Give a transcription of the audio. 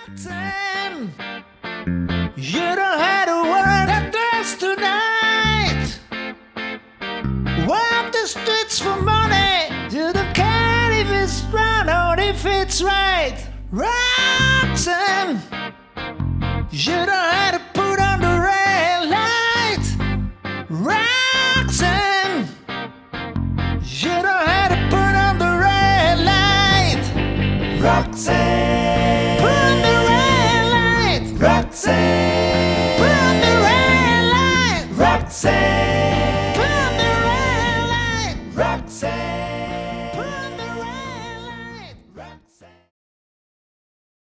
Rotten. You don't have to worry at us tonight. Walk the streets for money. You don't care if it's wrong or if it's right. Rotten. You don't have to